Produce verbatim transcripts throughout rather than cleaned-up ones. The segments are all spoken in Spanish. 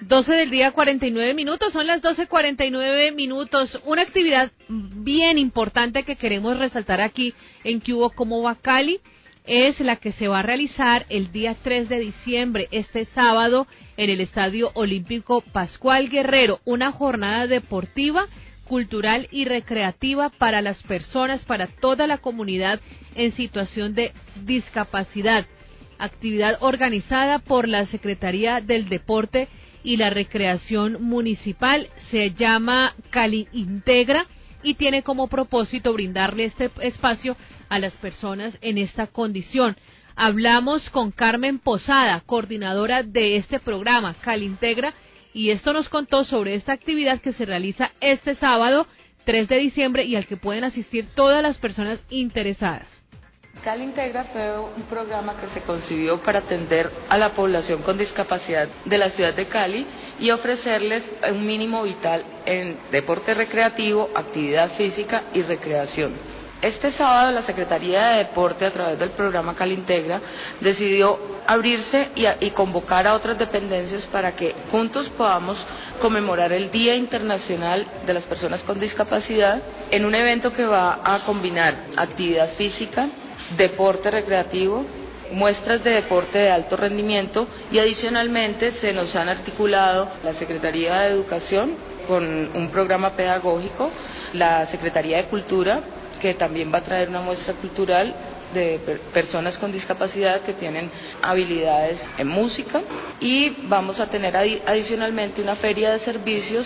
doce del día, cuarenta y nueve minutos, son las doce cuarenta y nueve minutos. Una actividad bien importante que queremos resaltar aquí en Que Hubo Cómo Va Cali es la que se va a realizar el día tres de diciembre, este sábado, en el Estadio Olímpico Pascual Guerrero, una jornada deportiva, cultural y recreativa para las personas, para toda la comunidad en situación de discapacidad. Actividad organizada por la Secretaría del Deporte y la Recreación Municipal, se llama Cali Integra y tiene como propósito brindarle este espacio a las personas en esta condición. Hablamos con Carmen Posada, coordinadora de este programa, Cali Integra, y esto nos contó sobre esta actividad que se realiza este sábado, tres de diciembre, y al que pueden asistir todas las personas interesadas. Cali Integra fue un programa que se concibió para atender a la población con discapacidad de la ciudad de Cali y ofrecerles un mínimo vital en deporte recreativo, actividad física y recreación. Este sábado la Secretaría de Deporte, a través del programa Cali Integra, decidió abrirse y, a, y convocar a otras dependencias para que juntos podamos conmemorar el Día Internacional de las Personas con Discapacidad en un evento que va a combinar actividad física, deporte recreativo, muestras de deporte de alto rendimiento y adicionalmente se nos han articulado la Secretaría de Educación con un programa pedagógico, la Secretaría de Cultura, que también va a traer una muestra cultural de per personas con discapacidad que tienen habilidades en música, y vamos a tener adi adicionalmente una feria de servicios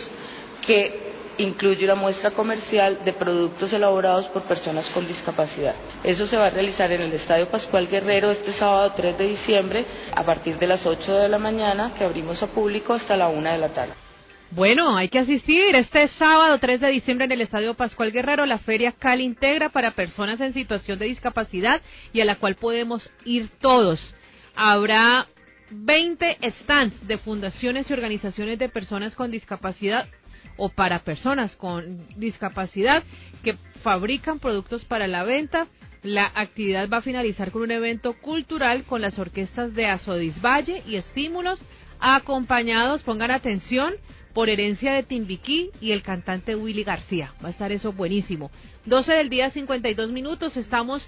que incluye una muestra comercial de productos elaborados por personas con discapacidad. Eso se va a realizar en el Estadio Pascual Guerrero este sábado tres de diciembre a partir de las ocho de la mañana, que abrimos a público, hasta la una de la tarde. Bueno, hay que asistir este sábado tres de diciembre en el Estadio Pascual Guerrero, la Feria Cali Integra para personas en situación de discapacidad y a la cual podemos ir todos. Habrá veinte stands de fundaciones y organizaciones de personas con discapacidad o para personas con discapacidad que fabrican productos para la venta. La actividad va a finalizar con un evento cultural con las orquestas de Azodis Valle y Estímulos, acompañados, pongan atención, por Herencia de Timbiquí y el cantante Willy García. Va a estar eso buenísimo. doce del día, cincuenta y dos minutos, estamos